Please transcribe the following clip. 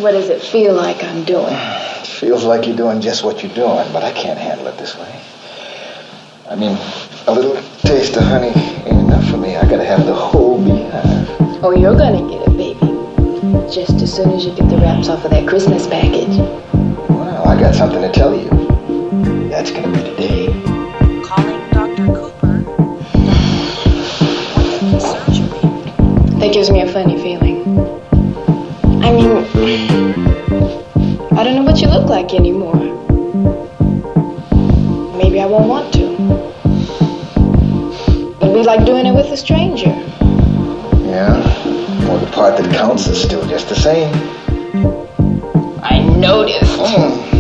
What does it feel like I'm doing? It feels like you're doing just what you're doing, but I can't handle it this way. I mean, a little taste of honey ain't enough for me. I gotta have the whole beehive. Oh, you're gonna get it, baby. Just as soon as you get the wraps off of that Christmas package. Well, I got something to tell you. That's gonna be today. Calling Dr. Cooper. Surgery. That gives me a funny feeling. I mean, I don't know what you look like anymore. Maybe I won't want to. It'd be like doing it with a stranger. Yeah? Well, the part that counts is still just the same. I noticed.